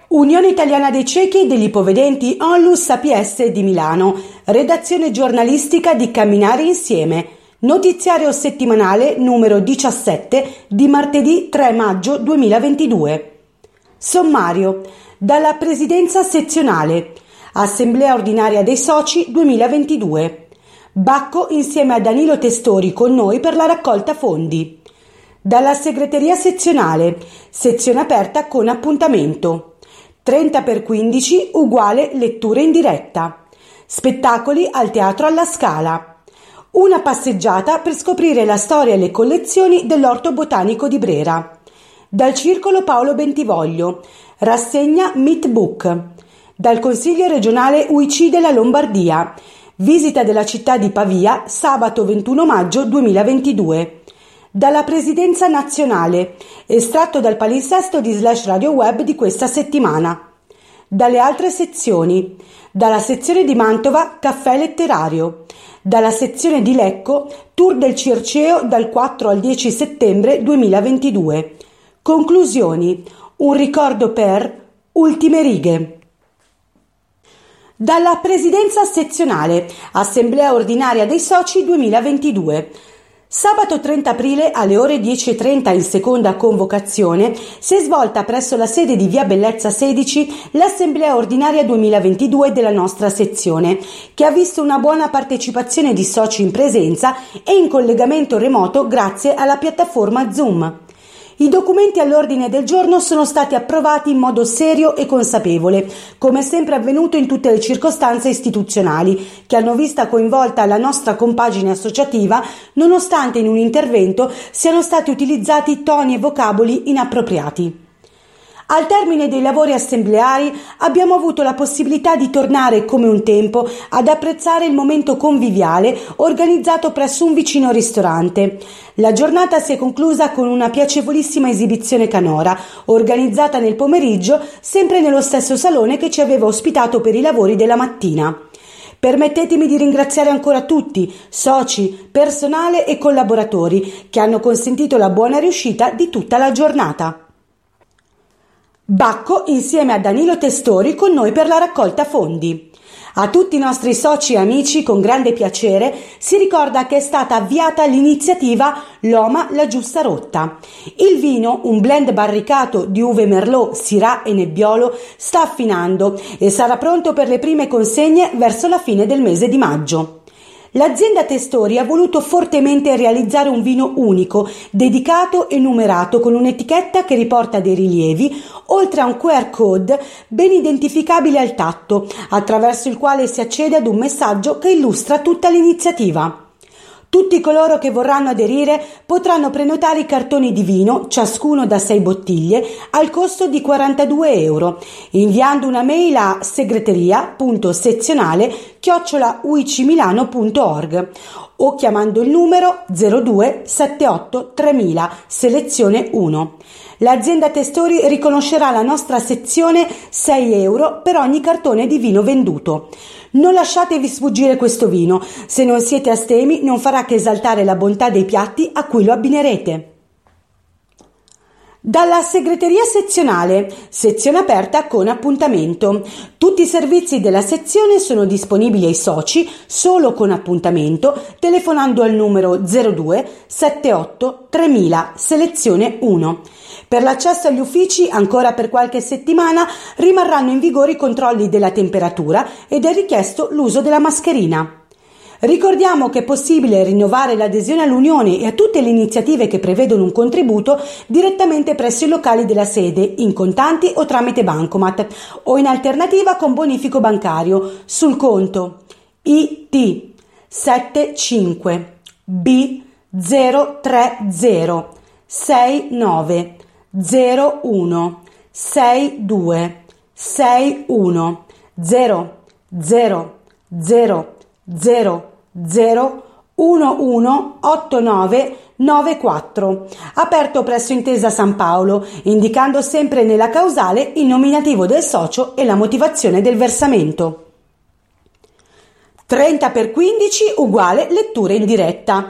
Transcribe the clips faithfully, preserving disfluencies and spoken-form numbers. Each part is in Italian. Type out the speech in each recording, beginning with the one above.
Unione Italiana dei Ciechi e degli Ipovedenti Onlus A P S di Milano, redazione giornalistica di Camminare Insieme, notiziario settimanale numero diciassette di martedì tre maggio duemilaventidue. Sommario. Dalla Presidenza Sezionale, Assemblea Ordinaria dei Soci duemilaventidue. Bacco insieme a Danilo Testori con noi per la raccolta fondi. Dalla Segreteria Sezionale, sezione aperta con appuntamento. trenta per quindici uguale letture in diretta. Spettacoli al Teatro alla Scala. Una passeggiata per scoprire la storia e le collezioni dell'Orto Botanico di Brera. Dal Circolo Paolo Bentivoglio, rassegna Meet Book. Dal Consiglio regionale U I C della Lombardia, visita della città di Pavia sabato ventuno maggio duemilaventidue. Dalla Presidenza Nazionale, estratto dal palinsesto di Slash Radio Web di questa settimana. Dalle altre sezioni, dalla sezione di Mantova, Caffè Letterario. Dalla sezione di Lecco, Tour del Circeo dal quattro al dieci settembre duemilaventidue. Conclusioni, un ricordo per Ultime Righe. Dalla Presidenza Sezionale, Assemblea Ordinaria dei Soci duemilaventidue. Sabato trenta aprile alle ore dieci e trenta in seconda convocazione si è svolta presso la sede di via Bellezza sedici l'Assemblea Ordinaria duemilaventidue della nostra sezione, che ha visto una buona partecipazione di soci in presenza e in collegamento remoto grazie alla piattaforma Zoom. I documenti all'ordine del giorno sono stati approvati in modo serio e consapevole, come sempre avvenuto in tutte le circostanze istituzionali, che hanno vista coinvolta la nostra compagine associativa, nonostante in un intervento siano stati utilizzati toni e vocaboli inappropriati. Al termine dei lavori assembleari abbiamo avuto la possibilità di tornare come un tempo ad apprezzare il momento conviviale organizzato presso un vicino ristorante. La giornata si è conclusa con una piacevolissima esibizione canora, organizzata nel pomeriggio sempre nello stesso salone che ci aveva ospitato per i lavori della mattina. Permettetemi di ringraziare ancora tutti, soci, personale e collaboratori, che hanno consentito la buona riuscita di tutta la giornata. Bacco insieme a Danilo Testori con noi per la raccolta fondi. A tutti i nostri soci e amici con grande piacere si ricorda che è stata avviata l'iniziativa L'Oma la giusta rotta. Il vino, un blend barricato di uve Merlot, Syrah e Nebbiolo, sta affinando e sarà pronto per le prime consegne verso la fine del mese di maggio. L'azienda Testori ha voluto fortemente realizzare un vino unico, dedicato e numerato con un'etichetta che riporta dei rilievi, oltre a un Q R code ben identificabile al tatto, attraverso il quale si accede ad un messaggio che illustra tutta l'iniziativa. Tutti coloro che vorranno aderire potranno prenotare i cartoni di vino, ciascuno da sei bottiglie, al costo di quarantadue euro, inviando una mail a segreteria.sezionale chiocciola uicmilano punto org o chiamando il numero zero due sette otto tremila selezione uno. L'azienda Testori riconoscerà alla nostra sezione sei euro per ogni cartone di vino venduto. Non lasciatevi sfuggire questo vino, se non siete astemi non farà che esaltare la bontà dei piatti a cui lo abbinerete. Dalla Segreteria Sezionale, sezione aperta con appuntamento. Tutti i servizi della sezione sono disponibili ai soci solo con appuntamento telefonando al numero zero due sette otto tremila selezione uno. Per l'accesso agli uffici, ancora per qualche settimana, rimarranno in vigore i controlli della temperatura ed è richiesto l'uso della mascherina. Ricordiamo che è possibile rinnovare l'adesione all'Unione e a tutte le iniziative che prevedono un contributo direttamente presso i locali della sede, in contanti o tramite bancomat, o in alternativa con bonifico bancario, sul conto I T settantacinque B zero tre zero sei nove zero uno sei due sei uno zero zero zero zero zero uno uno otto nove nove quattro, aperto presso Intesa San Paolo, indicando sempre nella causale il nominativo del socio e la motivazione del versamento. trenta per quindici uguale letture in diretta.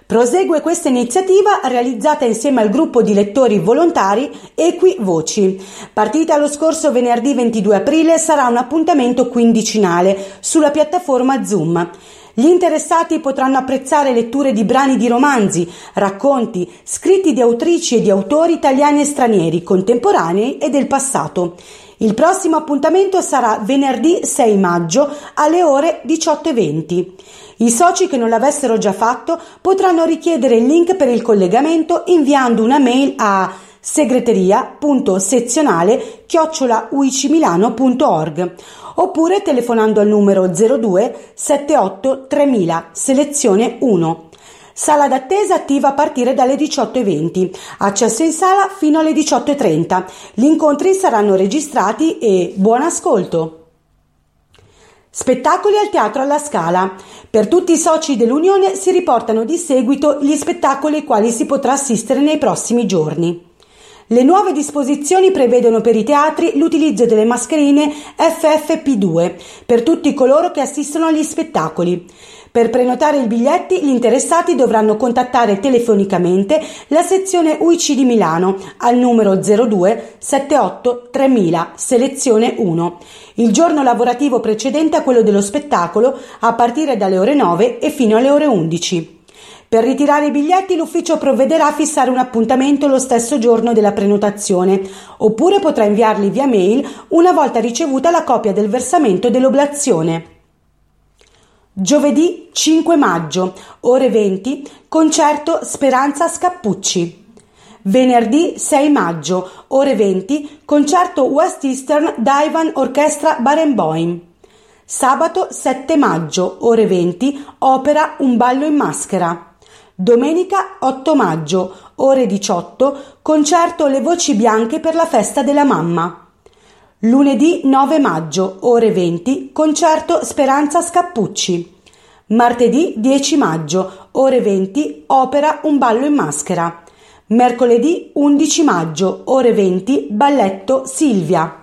Prosegue questa iniziativa realizzata insieme al gruppo di lettori volontari Equi Voci. Partita lo scorso venerdì ventidue aprile, sarà un appuntamento quindicinale sulla piattaforma Zoom. Gli interessati potranno apprezzare letture di brani di romanzi, racconti, scritti di autrici e di autori italiani e stranieri, contemporanei e del passato. Il prossimo appuntamento sarà venerdì sei maggio alle ore diciotto e venti. I soci che non l'avessero già fatto potranno richiedere il link per il collegamento inviando una mail a segreteria punto sezionale chiocciola u i c milano punto org oppure telefonando al numero zero due sette otto tremila selezione uno. Sala d'attesa attiva a partire dalle diciotto e venti, accesso in sala fino alle diciotto e trenta. Gli incontri saranno registrati e buon ascolto! Spettacoli al Teatro alla Scala. Per tutti i soci dell'Unione si riportano di seguito gli spettacoli ai quali si potrà assistere nei prossimi giorni. Le nuove disposizioni prevedono per i teatri l'utilizzo delle mascherine F F P due per tutti coloro che assistono agli spettacoli. Per prenotare i biglietti, gli interessati dovranno contattare telefonicamente la sezione U I C di Milano al numero zero due sette otto tremila selezione uno. Il giorno lavorativo precedente a quello dello spettacolo a partire dalle ore nove e fino alle ore undici. Per ritirare i biglietti l'ufficio provvederà a fissare un appuntamento lo stesso giorno della prenotazione, oppure potrà inviarli via mail una volta ricevuta la copia del versamento dell'oblazione. Giovedì cinque maggio, ore venti, concerto Speranza Scappucci. Venerdì sei maggio, ore venti, concerto West Eastern Divan Orchestra Barenboim. Sabato sette maggio, ore venti, opera Un ballo in maschera. Domenica otto maggio, ore diciotto, concerto Le Voci Bianche per la festa della mamma. Lunedì nove maggio, ore venti, concerto Speranza Scappucci. Martedì dieci maggio, ore venti, opera Un ballo in maschera. Mercoledì undici maggio, ore venti, balletto Silvia.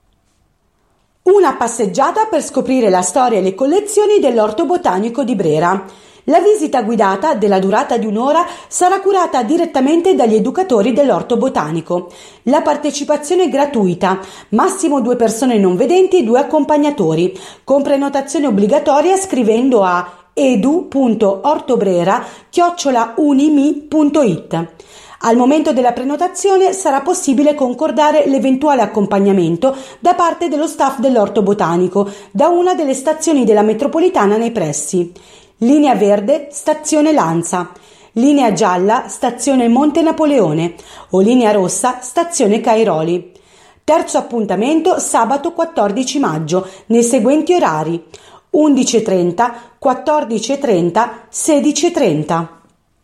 Una passeggiata per scoprire la storia e le collezioni dell'Orto Botanico di Brera. La visita guidata, della durata di un'ora, sarà curata direttamente dagli educatori dell'Orto Botanico. La partecipazione è gratuita, massimo due persone non vedenti e due accompagnatori, con prenotazione obbligatoria scrivendo a edu punto ortobrera chiocciola unimi punto it. Al momento della prenotazione sarà possibile concordare l'eventuale accompagnamento da parte dello staff dell'Orto Botanico da una delle stazioni della metropolitana nei pressi. Linea verde, stazione Lanza. Linea gialla, stazione Monte Napoleone. O linea rossa, stazione Cairoli. Terzo appuntamento sabato quattordici maggio, nei seguenti orari: undici e trenta, quattordici e trenta, sedici e trenta.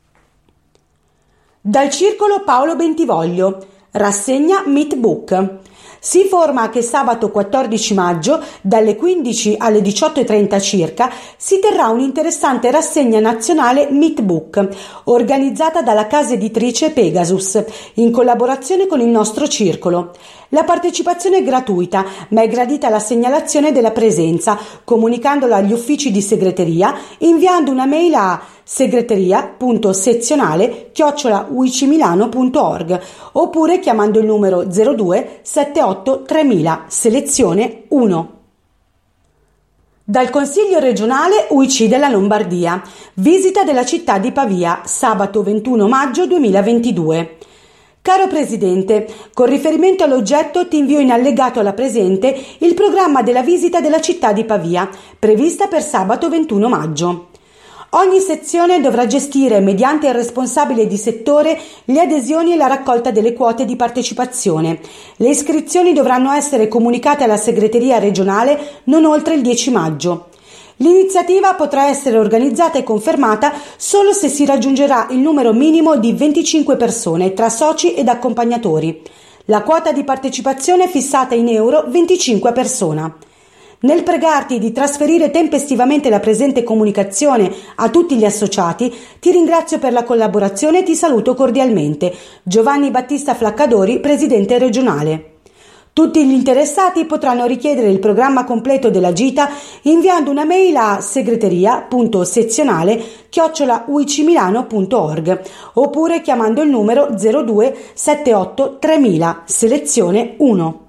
Dal Circolo Paolo Bentivoglio, rassegna Meet Book. Si informa che sabato quattordici maggio, dalle quindici alle diciotto e trenta circa, si terrà un'interessante rassegna nazionale Meet Book, organizzata dalla casa editrice Pegasus, in collaborazione con il nostro circolo. La partecipazione è gratuita, ma è gradita la segnalazione della presenza, comunicandola agli uffici di segreteria, inviando una mail a segreteria punto sezionale chiocciola u i c milano punto org oppure chiamando il numero zero due sette otto tremila selezione uno. Dal Consiglio regionale U I C della Lombardia, visita della città di Pavia, sabato ventuno maggio duemilaventidue. Caro Presidente, con riferimento all'oggetto ti invio in allegato alla presente il programma della visita della città di Pavia, prevista per sabato ventuno maggio. Ogni sezione dovrà gestire, mediante il responsabile di settore, le adesioni e la raccolta delle quote di partecipazione. Le iscrizioni dovranno essere comunicate alla segreteria regionale non oltre il dieci maggio. L'iniziativa potrà essere organizzata e confermata solo se si raggiungerà il numero minimo di venticinque persone tra soci ed accompagnatori. La quota di partecipazione è fissata in euro venticinque a persona. Nel pregarti di trasferire tempestivamente la presente comunicazione a tutti gli associati, ti ringrazio per la collaborazione e ti saluto cordialmente. Giovanni Battista Flaccadori, Presidente regionale. Tutti gli interessati potranno richiedere il programma completo della gita inviando una mail a segreteria punto sezionale chiocciola u i c milano punto org oppure chiamando il numero zero due sette otto tremila, selezione uno.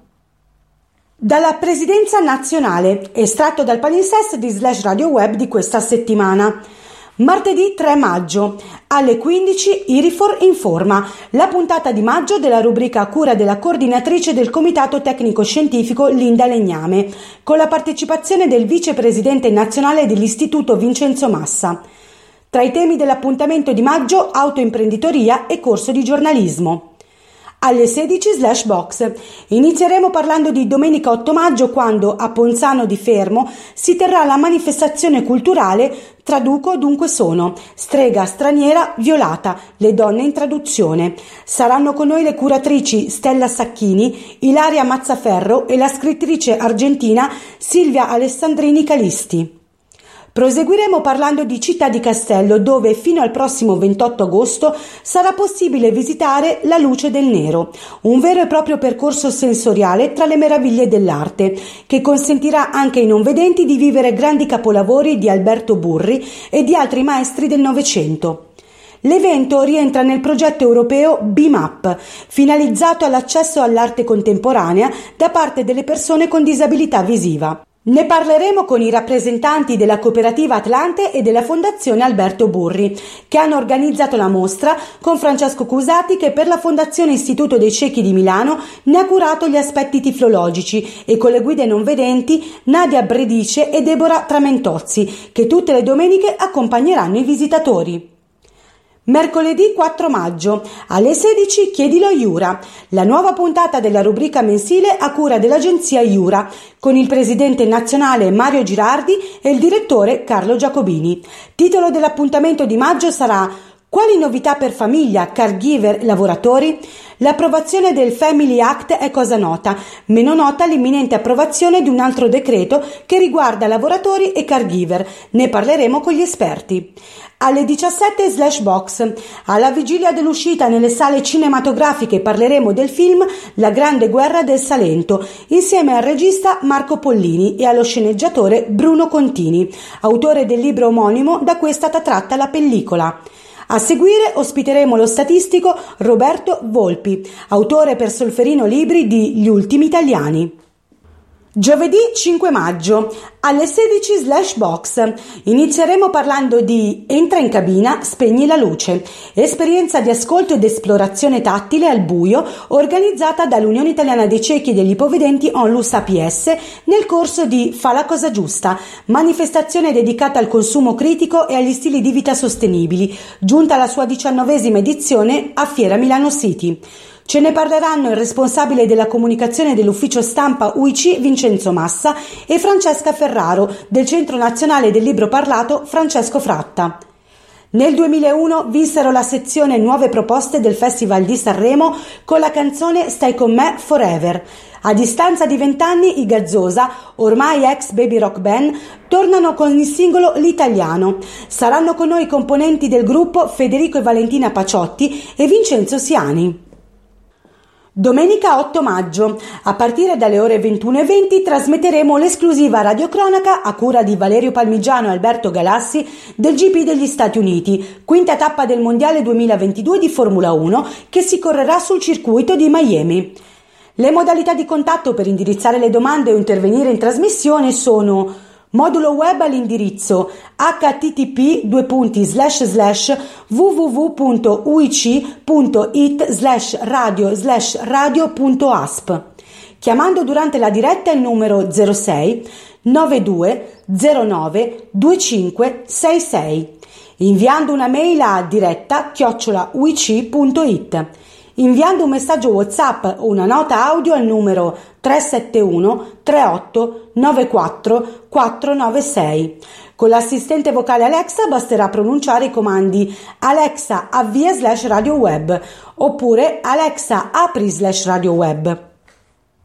Dalla Presidenza nazionale, estratto dal palinsesto di Slash Radio Web di questa settimana. Martedì tre maggio, alle quindici Irifor informa, la puntata di maggio della rubrica a cura della coordinatrice del Comitato Tecnico Scientifico Linda Legname, con la partecipazione del vicepresidente nazionale dell'Istituto Vincenzo Massa. Tra i temi dell'appuntamento di maggio, autoimprenditoria e corso di giornalismo. Alle sedici Slash Box. Inizieremo parlando di domenica otto maggio quando a Ponzano di Fermo si terrà la manifestazione culturale Traduco dunque sono, strega straniera violata, le donne in traduzione. Saranno con noi le curatrici Stella Sacchini, Ilaria Mazzaferro e la scrittrice argentina Silvia Alessandrini Calisti. Proseguiremo parlando di Città di Castello, dove fino al prossimo ventotto agosto sarà possibile visitare la Luce del Nero, un vero e proprio percorso sensoriale tra le meraviglie dell'arte, che consentirà anche ai non vedenti di vivere grandi capolavori di Alberto Burri e di altri maestri del Novecento. L'evento rientra nel progetto europeo B M A P, finalizzato all'accesso all'arte contemporanea da parte delle persone con disabilità visiva. Ne parleremo con i rappresentanti della Cooperativa Atlante e della Fondazione Alberto Burri, che hanno organizzato la mostra, con Francesco Cusati che per la Fondazione Istituto dei Ciechi di Milano ne ha curato gli aspetti tiflologici, e con le guide non vedenti Nadia Bredice e Deborah Tramentozzi, che tutte le domeniche accompagneranno i visitatori. Mercoledì quattro maggio, alle sedici Chiedilo Iura, la nuova puntata della rubrica mensile a cura dell'agenzia Iura, con il presidente nazionale Mario Girardi e il direttore Carlo Giacobini. Titolo dell'appuntamento di maggio sarà Quali novità per famiglia, caregiver, lavoratori? L'approvazione del Family Act è cosa nota, meno nota l'imminente approvazione di un altro decreto che riguarda lavoratori e caregiver. Ne parleremo con gli esperti. Alle diciassette Slash Box. Alla vigilia dell'uscita nelle sale cinematografiche parleremo del film La grande guerra del Salento, insieme al regista Marco Pollini e allo sceneggiatore Bruno Contini, autore del libro omonimo da cui è stata tratta la pellicola. A seguire ospiteremo lo statistico Roberto Volpi, autore per Solferino libri di Gli ultimi italiani. Giovedì cinque maggio, alle sedici Slash Box. Inizieremo parlando di Entra in cabina, spegni la luce, esperienza di ascolto ed esplorazione tattile al buio organizzata dall'Unione Italiana dei Ciechi e degli Ipovedenti Onlus A P S nel corso di Fa la cosa giusta, manifestazione dedicata al consumo critico e agli stili di vita sostenibili, giunta alla sua diciannovesima edizione a Fiera Milano City. Ce ne parleranno il responsabile della comunicazione dell'ufficio stampa U I C Vincenzo Massa e Francesca Ferraro del Centro Nazionale del Libro Parlato Francesco Fratta. Nel duemilauno vinsero la sezione Nuove Proposte del Festival di Sanremo con la canzone Stai con me forever. A distanza di vent'anni i Gazzosa, ormai ex baby rock band, tornano con il singolo L'Italiano. Saranno con noi i componenti del gruppo Federico e Valentina Paciotti e Vincenzo Siani. Domenica otto maggio, a partire dalle ore ventuno e venti trasmetteremo l'esclusiva radiocronaca a cura di Valerio Palmigiano e Alberto Galassi del G P degli Stati Uniti, quinta tappa del Mondiale duemilaventidue di Formula uno che si correrà sul circuito di Miami. Le modalità di contatto per indirizzare le domande o intervenire in trasmissione sono: modulo web all'indirizzo h t t p due punti slash slash w w w punto u i c punto i t slash radio slash radio punto a s p, chiamando durante la diretta il numero zero sei novantadue zero nove venticinque sessantasei, inviando una mail a diretta chiocciola u i c punto i t, inviando un messaggio WhatsApp o una nota audio al numero tre sette uno tre otto nove quattro quattro nove sei. Con l'assistente vocale Alexa basterà pronunciare i comandi Alexa avvia slash radio web oppure Alexa apri slash radio web.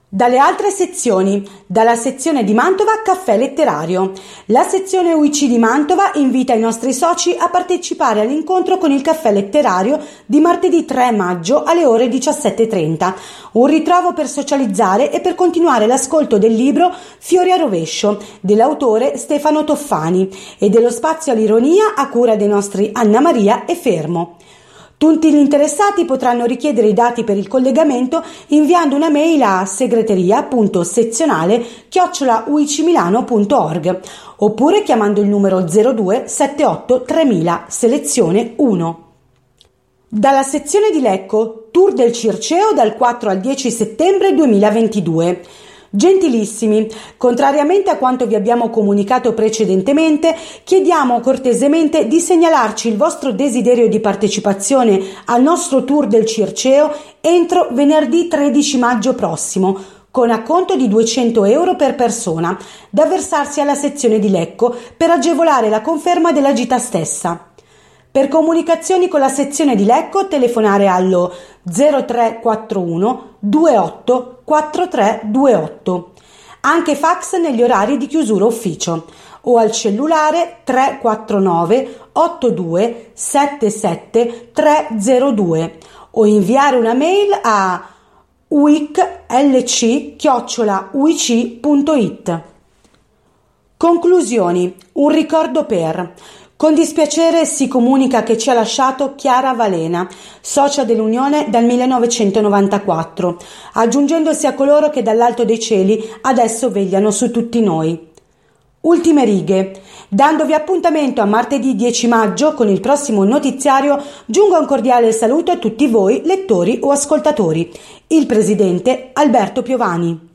Dalle altre sezioni, dalla sezione di Mantova Caffè Letterario. La sezione U I C di Mantova invita i nostri soci a partecipare all'incontro con il Caffè Letterario di martedì tre maggio alle ore diciassette e trenta. Un ritrovo per socializzare e per continuare l'ascolto del libro Fiori a rovescio dell'autore Stefano Toffani e dello spazio all'ironia a cura dei nostri Anna Maria e Fermo. Tutti gli interessati potranno richiedere i dati per il collegamento inviando una mail a segreteria punto sezionale chiocciola u i c milano punto org oppure chiamando il numero zero due sette otto tremila selezione uno. Dalla sezione di Lecco, Tour del Circeo dal quattro al dieci settembre duemilaventidue. Gentilissimi, contrariamente a quanto vi abbiamo comunicato precedentemente, chiediamo cortesemente di segnalarci il vostro desiderio di partecipazione al nostro Tour del Circeo entro venerdì tredici maggio prossimo, con acconto di duecento euro per persona, da versarsi alla sezione di Lecco per agevolare la conferma della gita stessa. Per comunicazioni con la sezione di Lecco telefonare allo zero tre quattro uno due otto quattro tre due otto, anche fax negli orari di chiusura ufficio, o al cellulare tre quattro nove otto due sette sette tre zero due o inviare una mail a uiclc chiocciola uic punto it. Conclusioni. Un ricordo per... Con dispiacere si comunica che ci ha lasciato Chiara Valena, socia dell'Unione dal millenovecentonovantaquattro, aggiungendosi a coloro che dall'alto dei cieli adesso vegliano su tutti noi. Ultime righe. Dandovi appuntamento a martedì dieci maggio con il prossimo notiziario, giungo un cordiale saluto a tutti voi lettori o ascoltatori. Il presidente Alberto Piovani.